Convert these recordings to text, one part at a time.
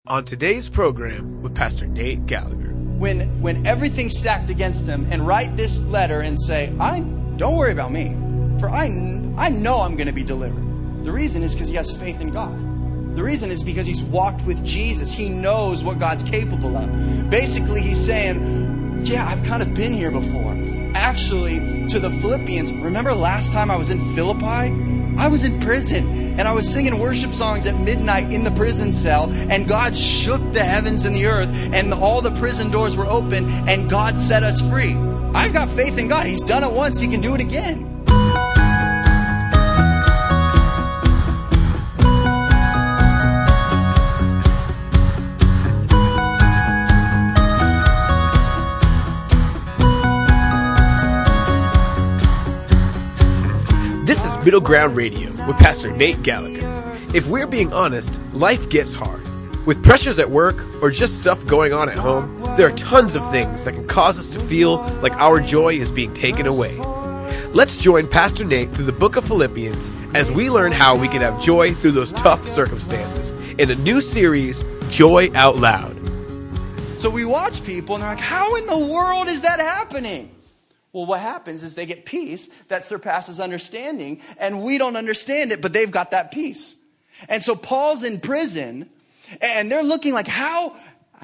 On today's program with Pastor Nate Gallagher. When everything's stacked against him, and write this letter and say, don't worry about me, for I know I'm going to be delivered. The reason is because he has faith in God. The reason is because he's walked with Jesus. He knows what God's capable of. Basically, he's saying, yeah, I've kind of been here before. Actually, to the Philippians, remember last time I was in Philippi? I was in prison, and I was singing worship songs at midnight in the prison cell, and God shook the heavens and the earth, and all the prison doors were open, and God set us free. I've got faith in God. He's done it once. He can do it again. Middle Ground Radio with Pastor Nate Gallagher. If we're being honest, life gets hard. With pressures at work or just stuff going on at home, there are tons of things that can cause us to feel like our joy is being taken away. Let's join Pastor Nate through the book of Philippians as we learn how we can have joy through those tough circumstances in the new series, Joy Out Loud. So we watch people and they're like, how in the world is that happening? Well, what happens is they get peace that surpasses understanding, and we don't understand it, but they've got that peace. And so Paul's in prison, and they're looking like, how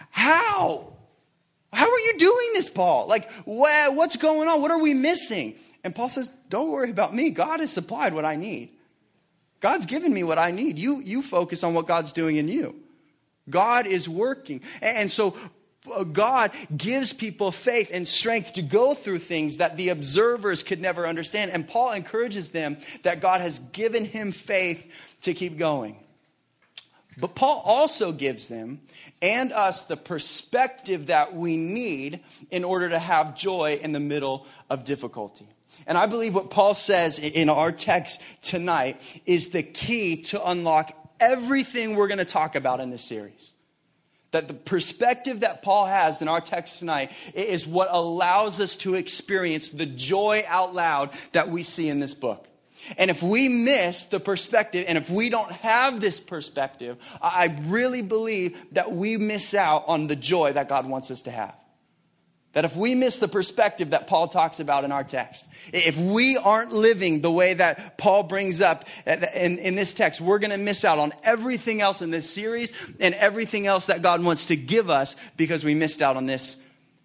are you doing this, Paul? Like, what's going on? What are we missing? And Paul says, don't worry about me. God has supplied what I need. God's given me what I need. You focus on what God's doing in you. God is working. And so God gives people faith and strength to go through things that the observers could never understand. And Paul encourages them that God has given him faith to keep going. But Paul also gives them and us the perspective that we need in order to have joy in the middle of difficulty. And I believe what Paul says in our text tonight is the key to unlock everything we're going to talk about in this series. That the perspective that Paul has in our text tonight is what allows us to experience the joy out loud that we see in this book. And if we miss the perspective, and if we don't have this perspective, I really believe that we miss out on the joy that God wants us to have. That if we miss the perspective that Paul talks about in our text, if we aren't living the way that Paul brings up in this text, we're going to miss out on everything else in this series and everything else that God wants to give us because we missed out on this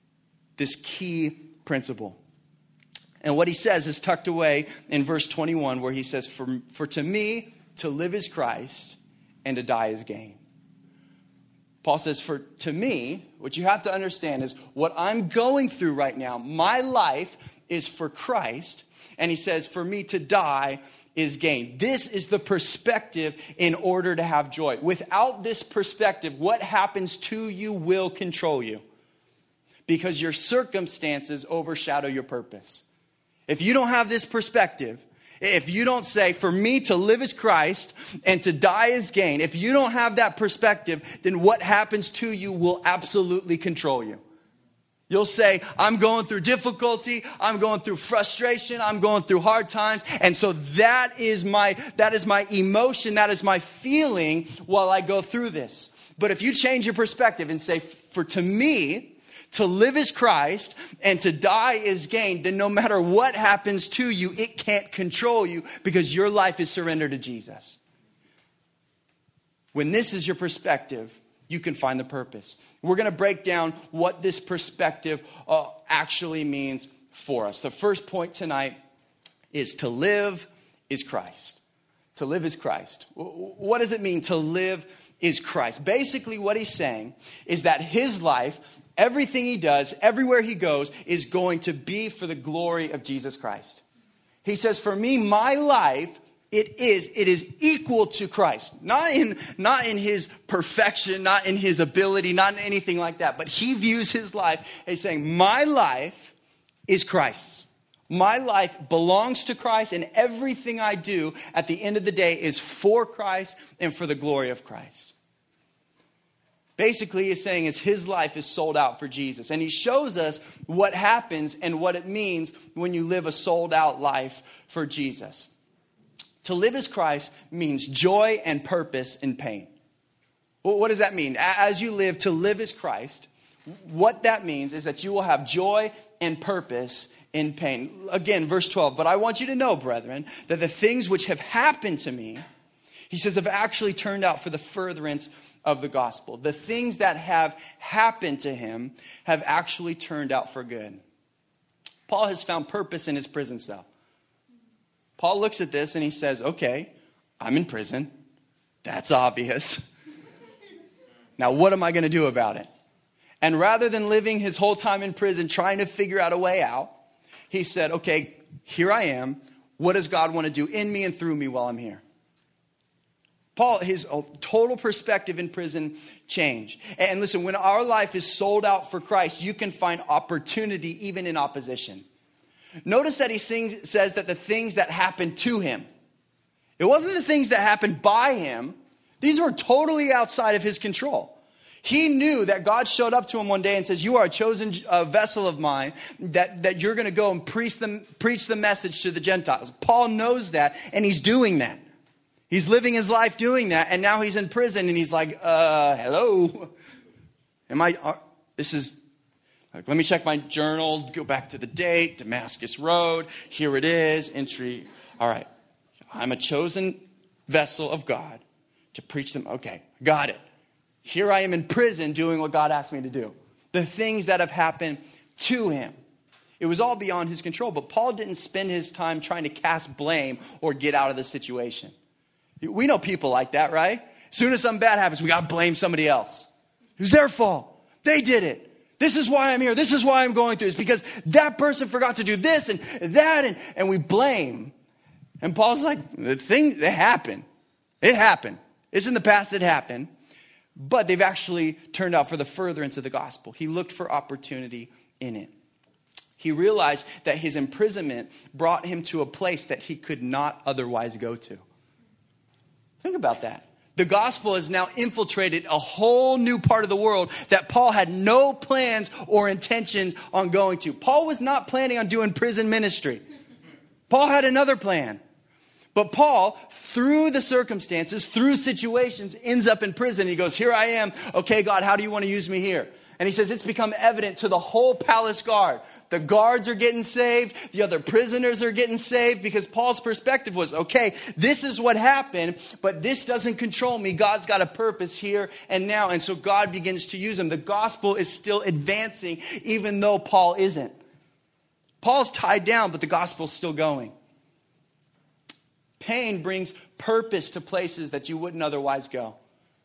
key principle. And what he says is tucked away in verse 21, where he says, For to me, to live is Christ, and to die is gain. Paul says, to me, what you have to understand is what I'm going through right now, my life is for Christ. And he says, for me to die is gain. This is the perspective in order to have joy. Without this perspective, what happens to you will control you. Because your circumstances overshadow your purpose. If you don't have this perspective, if you don't say, for me to live is Christ and to die is gain, if you don't have that perspective, then what happens to you will absolutely control you. You'll say, I'm going through difficulty, I'm going through frustration, I'm going through hard times, and so that is my emotion, that is my feeling while I go through this. But if you change your perspective and say, to me, to live is Christ and to die is gain, then no matter what happens to you, it can't control you because your life is surrendered to Jesus. When this is your perspective, you can find the purpose. We're going to break down what this perspective actually means for us. The first point tonight is to live is Christ. To live is Christ. What does it mean to live is Christ? Basically what he's saying is that his life, everything he does, everywhere he goes, is going to be for the glory of Jesus Christ. He says, for me, my life, it is equal to Christ. Not in his perfection, not in his ability, not in anything like that. But he views his life as saying, my life is Christ's. My life belongs to Christ, and everything I do at the end of the day is for Christ and for the glory of Christ. Basically, he's saying is his life is sold out for Jesus. And he shows us what happens and what it means when you live a sold out life for Jesus. To live as Christ means joy and purpose in pain. Well, what does that mean? As you live, to live is Christ. What that means is that you will have joy and purpose in pain. Again, verse 12. But I want you to know, brethren, that the things which have happened to me, he says, have actually turned out for the furtherance of the gospel. The things that have happened to him have actually turned out for good. Paul has found purpose in his prison cell. Paul looks at this and he says, okay, I'm in prison. That's obvious. Now, what am I going to do about it? And rather than living his whole time in prison trying to figure out a way out, he said, okay, here I am. What does God want to do in me and through me while I'm here? Paul, his total perspective in prison changed. And listen, when our life is sold out for Christ, you can find opportunity even in opposition. Notice that he says that the things that happened to him, it wasn't the things that happened by him. These were totally outside of his control. He knew that God showed up to him one day and says, you are a chosen vessel of mine, that you're going to go and preach the message to the Gentiles. Paul knows that, and he's doing that. He's living his life doing that, and now he's in prison, and he's like, hello? Let me check my journal, go back to the date, Damascus Road, here it is, entry. All right, I'm a chosen vessel of God to preach them. Okay, got it. Here I am in prison doing what God asked me to do. The things that have happened to him. It was all beyond his control, but Paul didn't spend his time trying to cast blame or get out of the situation. We know people like that, right? As soon as something bad happens, we got to blame somebody else. It was their fault. They did it. This is why I'm here. This is why I'm going through this. Because that person forgot to do this and that. And we blame. And Paul's like, the thing that happened. It happened. It's in the past. It happened. But they've actually turned out for the furtherance of the gospel. He looked for opportunity in it. He realized that his imprisonment brought him to a place that he could not otherwise go to. Think about that. The gospel has now infiltrated a whole new part of the world that Paul had no plans or intentions on going to. Paul was not planning on doing prison ministry. Paul had another plan. But Paul, through the circumstances, through situations, ends up in prison. He goes, here I am. Okay, God, how do you want to use me here? And he says it's become evident to the whole palace guard. The guards are getting saved. The other prisoners are getting saved because Paul's perspective was, okay, this is what happened, but this doesn't control me. God's got a purpose here and now. And so God begins to use him. The gospel is still advancing even though Paul isn't. Paul's tied down, but the gospel's still going. Pain brings purpose to places that you wouldn't otherwise go.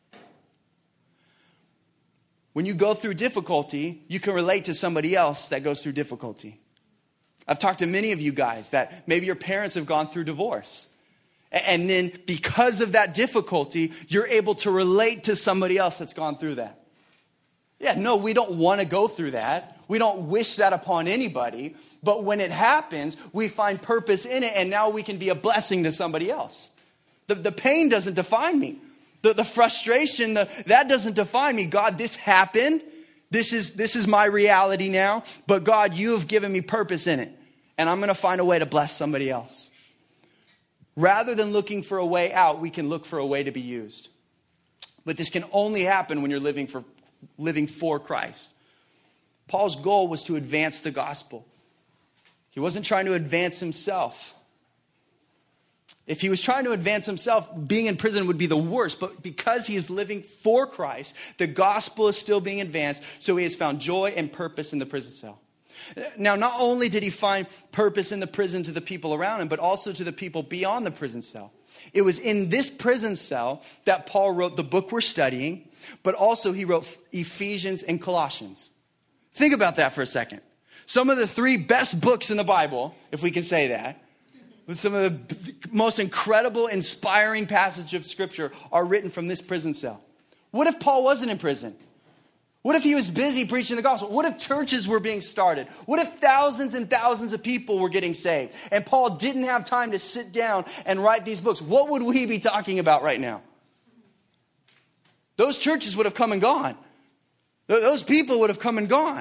When you go through difficulty, you can relate to somebody else that goes through difficulty. I've talked to many of you guys that maybe your parents have gone through divorce. And then because of that difficulty, you're able to relate to somebody else that's gone through that. Yeah, no, we don't want to go through that. We don't wish that upon anybody. But when it happens, we find purpose in it, and now we can be a blessing to somebody else. The pain doesn't define me. The frustration, that doesn't define me. God, this happened. This is my reality now. But God, you have given me purpose in it. And I'm going to find a way to bless somebody else. Rather than looking for a way out, we can look for a way to be used. But this can only happen when you're living for Christ. Paul's goal was to advance the gospel. He wasn't trying to advance himself. If he was trying to advance himself, being in prison would be the worst. But because he is living for Christ, the gospel is still being advanced. So he has found joy and purpose in the prison cell. Now, not only did he find purpose in the prison to the people around him, but also to the people beyond the prison cell. It was in this prison cell that Paul wrote the book we're studying, but also he wrote Ephesians and Colossians. Think about that for a second. Some of the 3 best books in the Bible, if we can say that, with some of the most incredible, inspiring passages of Scripture are written from this prison cell. What if Paul wasn't in prison? What if he was busy preaching the gospel? What if churches were being started? What if thousands and thousands of people were getting saved? And Paul didn't have time to sit down and write these books. What would we be talking about right now? Those churches would have come and gone. Those people would have come and gone.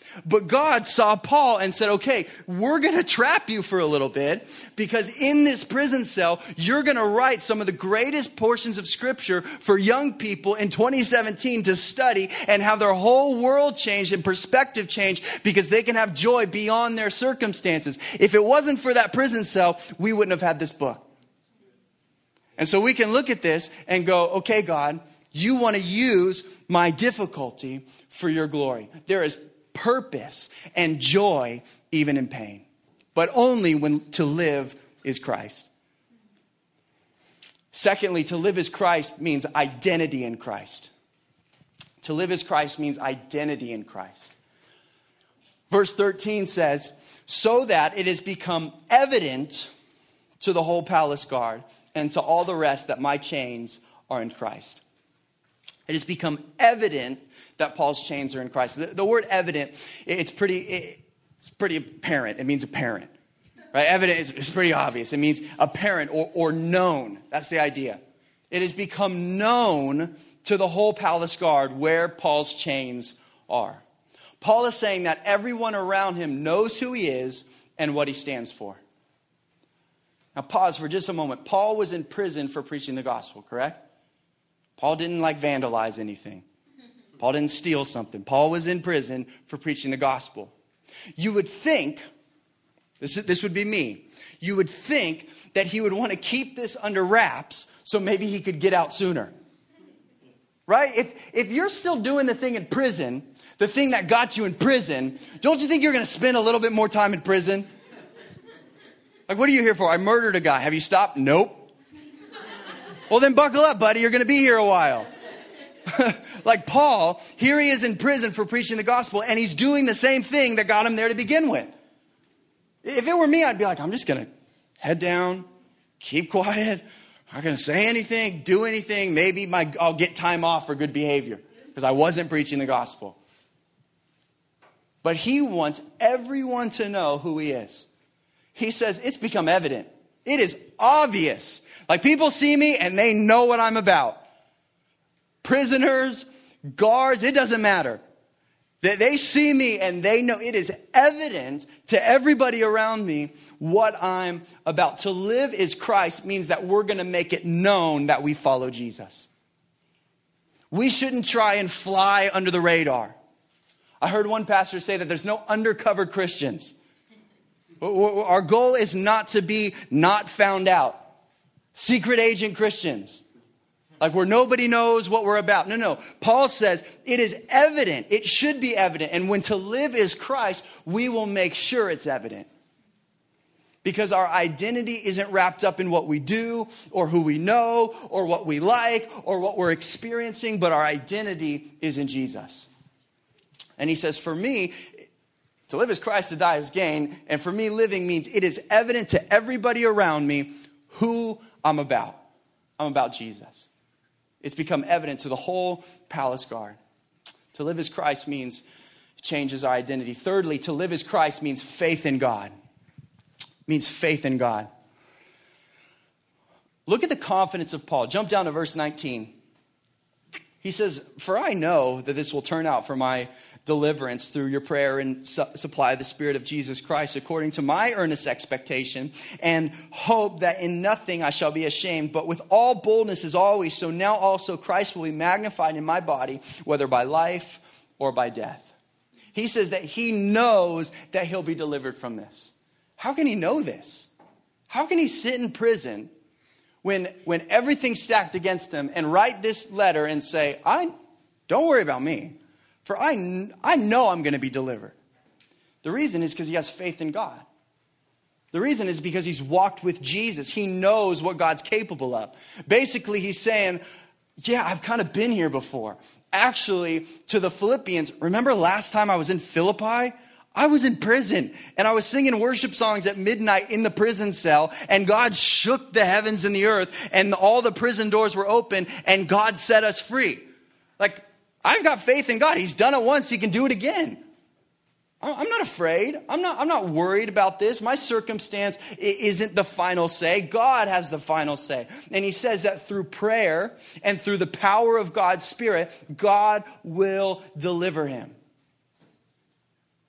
But God saw Paul and said, okay, we're going to trap you for a little bit because in this prison cell, you're going to write some of the greatest portions of scripture for young people in 2017 to study and have their whole world change and perspective change because they can have joy beyond their circumstances. If it wasn't for that prison cell, we wouldn't have had this book. And so we can look at this and go, okay, God, you want to use my difficulty for your glory. There is purpose and joy even in pain, but only when to live is Christ. Secondly, to live as Christ means identity in Christ. To live as Christ means identity in Christ. Verse 13 says, so that it has become evident to the whole palace guard and to all the rest that my chains are in Christ. It has become evident that Paul's chains are in Christ. The word evident, it's pretty apparent. It means apparent. Right? Evident is pretty obvious. It means apparent or known. That's the idea. It has become known to the whole palace guard where Paul's chains are. Paul is saying that everyone around him knows who he is and what he stands for. Now pause for just a moment. Paul was in prison for preaching the gospel, correct? Paul didn't vandalize anything. Paul didn't steal something. Paul was in prison for preaching the gospel. You would think, this would be me, you would think that he would want to keep this under wraps so maybe he could get out sooner. Right? If you're still doing the thing in prison, the thing that got you in prison, don't you think you're going to spend a little bit more time in prison? What are you here for? I murdered a guy. Have you stopped? Nope. Well, then buckle up, buddy. You're going to be here a while. Paul, here he is in prison for preaching the gospel, and he's doing the same thing that got him there to begin with. If it were me, I'd be I'm just going to head down, keep quiet, I'm not going to say anything, do anything. Maybe I'll get time off for good behavior because I wasn't preaching the gospel. But he wants everyone to know who he is. He says, it's become evident. It is obvious. People see me and they know what I'm about. Prisoners, guards, it doesn't matter. They see me and they know it is evident to everybody around me what I'm about. To live as Christ means that we're going to make it known that we follow Jesus. We shouldn't try and fly under the radar. I heard one pastor say that there's no undercover Christians. Our goal is not to be not found out. Secret agent Christians. Where nobody knows what we're about. No. Paul says it is evident. It should be evident. And when to live is Christ, we will make sure it's evident. Because our identity isn't wrapped up in what we do or who we know or what we like or what we're experiencing. But our identity is in Jesus. And he says, for me, to live as Christ, to die as gain. And for me, living means it is evident to everybody around me who I'm about. I'm about Jesus. It's become evident to the whole palace guard. To live as Christ means it changes our identity. Thirdly, to live as Christ means faith in God. Means faith in God. Look at the confidence of Paul. Jump down to verse 19. He says, for I know that this will turn out for my deliverance through your prayer and supply of the Spirit of Jesus Christ, according to my earnest expectation and hope that in nothing I shall be ashamed, but with all boldness as always, so now also Christ will be magnified in my body, whether by life or by death. He says that he knows that he'll be delivered from this. How can he know this? How can he sit in prison when everything's stacked against him and write this letter and say, don't worry about me, for I know I'm going to be delivered. The reason is because he has faith in God. The reason is because he's walked with Jesus. He knows what God's capable of. Basically, he's saying, yeah, I've kind of been here before. Actually, to the Philippians, remember last time I was in Philippi? I was in prison and I was singing worship songs at midnight in the prison cell, and God shook the heavens and the earth and all the prison doors were open and God set us free. I've got faith in God. He's done it once. He can do it again. I'm not afraid. I'm not worried about this. My circumstance isn't the final say. God has the final say. And he says that through prayer and through the power of God's Spirit, God will deliver him.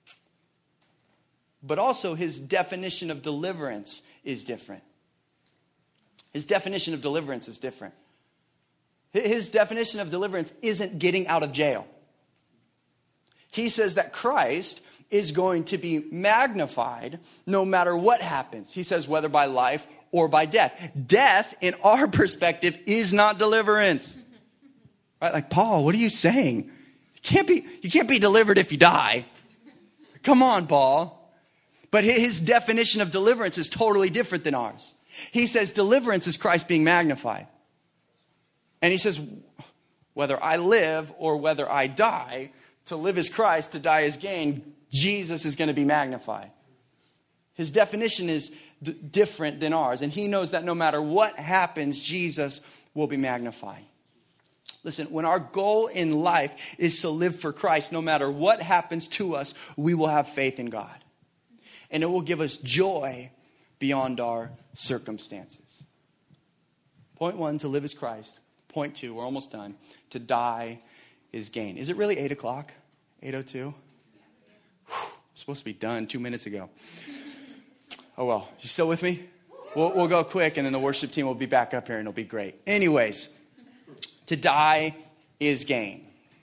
but also his definition of deliverance is different. His definition of deliverance is different. His definition of deliverance isn't getting out of jail. He says that Christ is going to be magnified no matter what happens. He says whether by life or by death. Death, in our perspective, is not deliverance. Right? Like, Paul, what are you saying? You can't be delivered if you die. Come on, Paul. But his definition of deliverance is totally different than ours. He says deliverance is Christ being magnified. And he says, whether I live or whether I die, to live is Christ, to die is gain. Jesus is going to be magnified. His definition is different than ours. And he knows that no matter what happens, Jesus will be magnified. Listen, when our goal in life is to live for Christ, no matter what happens to us, we will have faith in God. And it will give us joy beyond our circumstances. Point 1, to live is Christ. Point 2, we're almost done. To die is gain. Is it really 8 o'clock? 8:02? I'm supposed to be done 2 minutes ago. Oh well, you still with me? We'll go quick and then the worship team will be back up here and it'll be great. Anyways, to die is gain.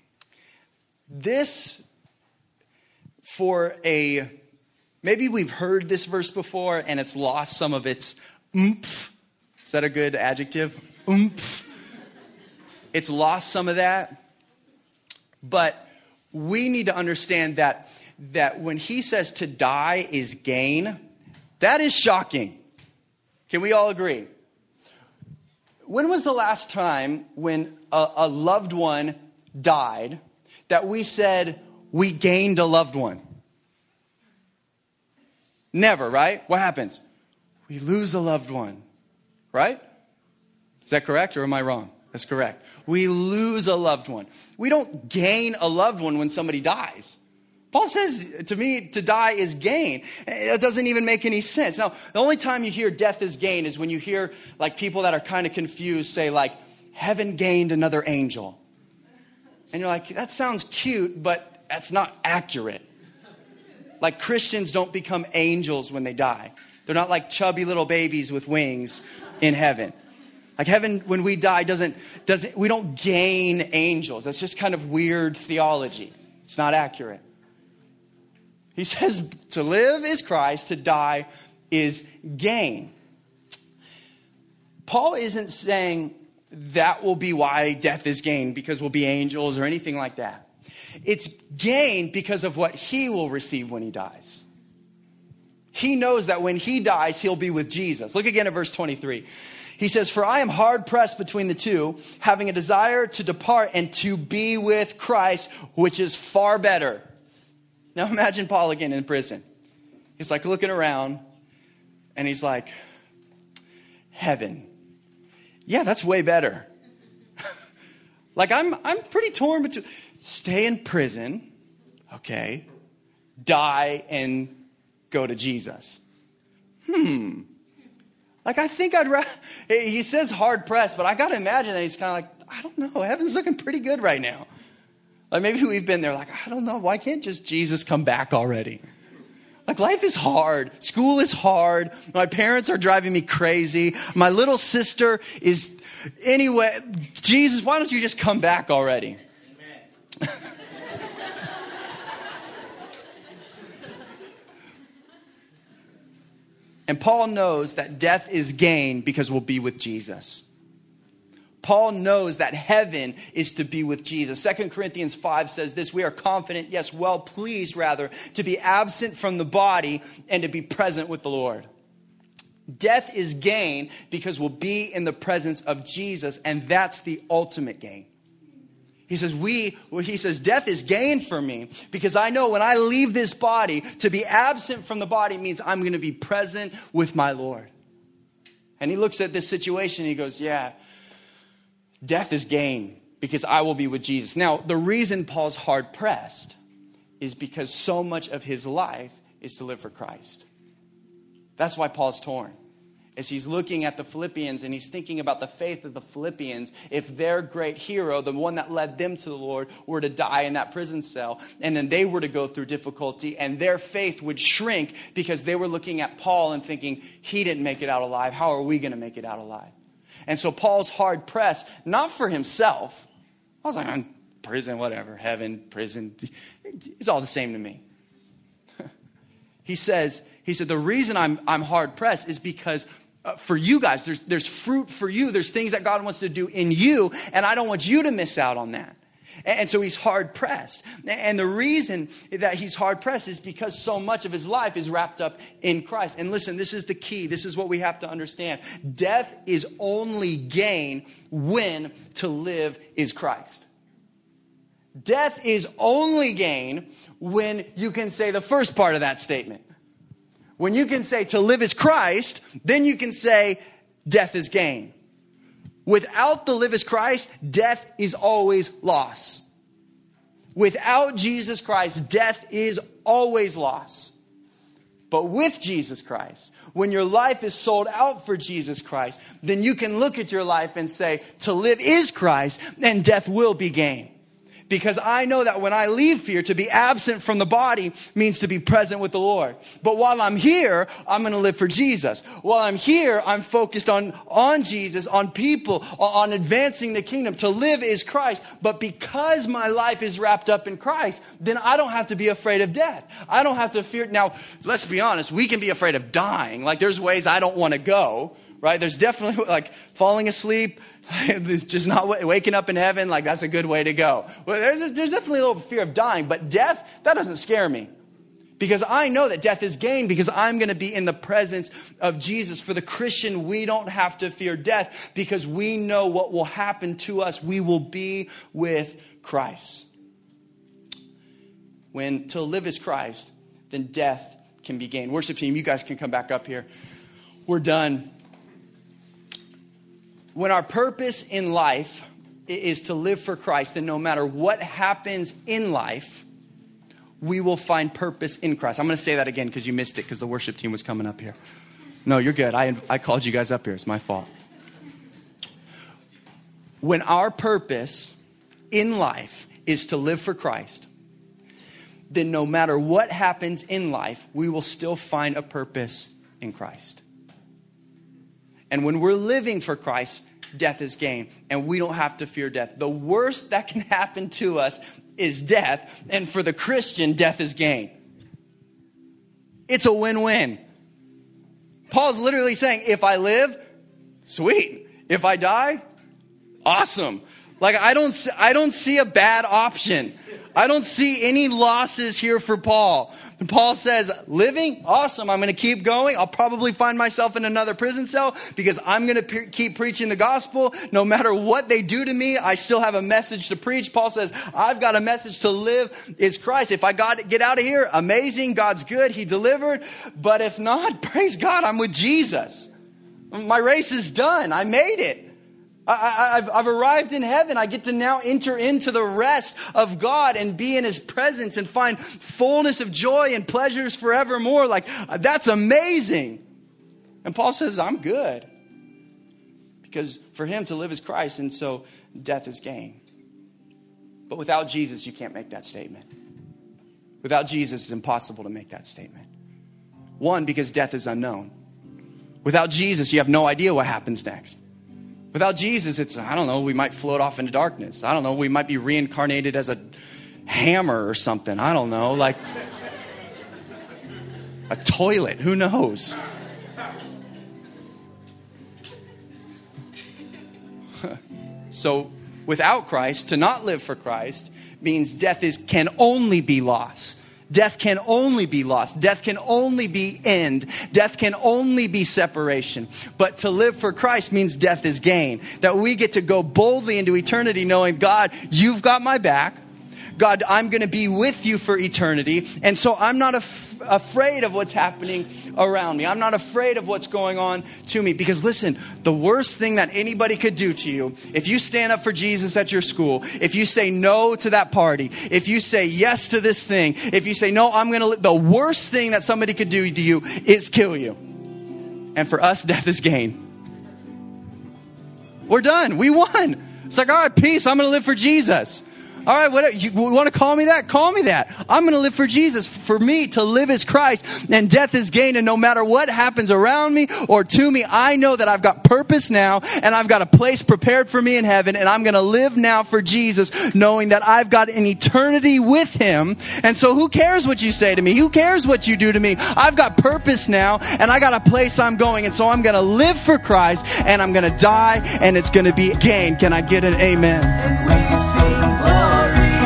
This, maybe we've heard this verse before and it's lost some of its oomph. Is that a good adjective? Oomph. It's lost some of that. But we need to understand that when he says to die is gain, that is shocking. Can we all agree? When was the last time when a loved one died that we said we gained a loved one? Never, right? What happens? We lose a loved one, right? Is that correct or am I wrong? That's correct. We lose a loved one. We don't gain a loved one when somebody dies. Paul says to me, to die is gain. That doesn't even make any sense. Now, the only time you hear death is gain is when you hear like people that are kind of confused say like, heaven gained another angel. And you're like, that sounds cute, but that's not accurate. Like Christians don't become angels when they die. They're not like chubby little babies with wings in heaven. Like heaven, when we die, we don't gain angels. That's just kind of weird theology. It's not accurate. He says to live is Christ, to die is gain. Paul isn't saying that will be why death is gain, because we'll be angels or anything like that. It's gain because of what he will receive when he dies. He knows that when he dies, he'll be with Jesus. Look again at verse 23. He says, for I am hard pressed between the two, having a desire to depart and to be with Christ, which is far better. Now imagine Paul again in prison. He's like looking around and he's like, heaven. Yeah, that's way better. Like I'm pretty torn between stay in prison, okay, die and go to Jesus. Like, I think I'd rather, he says hard pressed, but I got to imagine that he's kind of like, I don't know, heaven's looking pretty good right now. Like maybe we've been there like, I don't know, why can't just Jesus come back already? Like life is hard. School is hard. My parents are driving me crazy. My little sister is, anyway, Jesus, why don't you just come back already? Amen. And Paul knows that death is gain because we'll be with Jesus. Paul knows that heaven is to be with Jesus. 2 Corinthians 5 says this, we are confident, yes, well pleased rather, to be absent from the body and to be present with the Lord. Death is gain because we'll be in the presence of Jesus, and that's the ultimate gain. He says, death is gain for me because I know when I leave this body, to be absent from the body means I'm going to be present with my Lord. And he looks at this situation and he goes, yeah, death is gain because I will be with Jesus. Now, the reason Paul's hard pressed is because so much of his life is to live for Christ. That's why Paul's torn. as he's looking at the Philippians and he's thinking about the faith of the Philippians, if their great hero, the one that led them to the Lord, were to die in that prison cell, and then they were to go through difficulty, and their faith would shrink because they were looking at Paul and thinking, he didn't make it out alive. How are we going to make it out alive? And so Paul's hard pressed, not for himself. I was like, I'm prison, whatever, heaven, prison. It's all the same to me. He said, the reason I'm hard pressed is because for you guys, there's fruit for you. There's things that God wants to do in you, and I don't want you to miss out on that. And so he's hard pressed. And the reason that he's hard pressed is because so much of his life is wrapped up in Christ. And listen, this is the key. This is what we have to understand. Death is only gain when to live is Christ. Death is only gain when you can say the first part of that statement. When you can say to live is Christ, then you can say death is gain. Without the live is Christ, death is always loss. Without Jesus Christ, death is always loss. But with Jesus Christ, when your life is sold out for Jesus Christ, then you can look at your life and say, to live is Christ, and death will be gain. Because I know that when I leave here, to be absent from the body means to be present with the Lord. But while I'm here, I'm going to live for Jesus. While I'm here, I'm focused on Jesus, on people, on advancing the kingdom. To live is Christ. But because my life is wrapped up in Christ, then I don't have to be afraid of death. I don't have to fear. Now, let's be honest. We can be afraid of dying. Like there's ways I don't want to go, right? There's definitely like falling asleep. Just not waking up in heaven, like that's a good way to go. Well, there's definitely a little fear of dying, but death, that doesn't scare me. Because I know that death is gain because I'm going to be in the presence of Jesus. For the Christian, we don't have to fear death because we know what will happen to us. We will be with Christ. When to live is Christ, then death can be gain. Worship team, you guys can come back up here. We're done. When our purpose in life is to live for Christ, then no matter what happens in life, we will find purpose in Christ. I'm going to say that again because you missed it because the worship team was coming up here. No, you're good. I called you guys up here. It's my fault. When our purpose in life is to live for Christ, then no matter what happens in life, we will still find a purpose in Christ. And when we're living for Christ, death is gain. And we don't have to fear death. The worst that can happen to us is death. And for the Christian, death is gain. It's a win-win. Paul's literally saying, if I live, sweet. If I die, awesome. Like I don't see a bad option. I don't see any losses here for Paul. And Paul says, living, awesome. I'm going to keep going. I'll probably find myself in another prison cell because I'm going to keep preaching the gospel. No matter what they do to me, I still have a message to preach. Paul says, I've got a message to live is Christ. If I get out of here, amazing. God's good. He delivered. But if not, praise God, I'm with Jesus. My race is done. I made it. I've arrived in heaven. I get to now enter into the rest of God and be in his presence and find fullness of joy and pleasures forevermore. Like, that's amazing. And Paul says, I'm good. Because for him to live is Christ, and so death is gain. But without Jesus, you can't make that statement. Without Jesus, it's impossible to make that statement. One, because death is unknown. Without Jesus, you have no idea what happens next. Without Jesus, it's, I don't know, we might float off into darkness. I don't know, we might be reincarnated as a hammer or something. I don't know, like a toilet. Who knows? So without Christ, to not live for Christ means death can only be loss. Death can only be loss. Death can only be end. Death can only be separation. But to live for Christ means death is gain. That we get to go boldly into eternity knowing, God, you've got my back. God, I'm going to be with you for eternity. And so I'm not afraid of what's happening around me. I'm not afraid of what's going on to me. Because listen, the worst thing that anybody could do to you, if you stand up for Jesus at your school, if you say no to that party, if you say yes to this thing, if you say, no, I'm going to, the worst thing that somebody could do to you is kill you. And for us, death is gain. We're done. We won. It's like, all right, peace. I'm going to live for Jesus. All right, what, you want to call me that? Call me that. I'm going to live for Jesus. For me, to live is Christ, and death is gain. And no matter what happens around me or to me, I know that I've got purpose now, and I've got a place prepared for me in heaven, and I'm going to live now for Jesus, knowing that I've got an eternity with Him. And so who cares what you say to me? Who cares what you do to me? I've got purpose now, and I got a place I'm going, and so I'm going to live for Christ, and I'm going to die, and it's going to be gain. Can I get an amen? And we sing glory.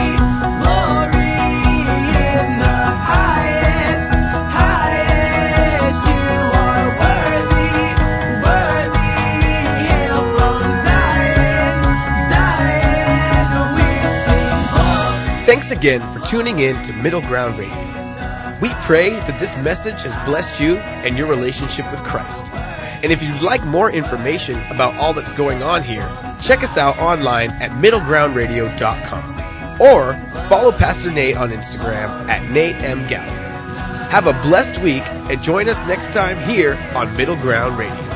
Thanks again for tuning in to Middle Ground Radio. We pray that this message has blessed you and your relationship with Christ. And if you'd like more information about all that's going on here, check us out online at middlegroundradio.com or follow Pastor Nate on Instagram at Nate M. Gallagher. Have a blessed week and join us next time here on Middle Ground Radio.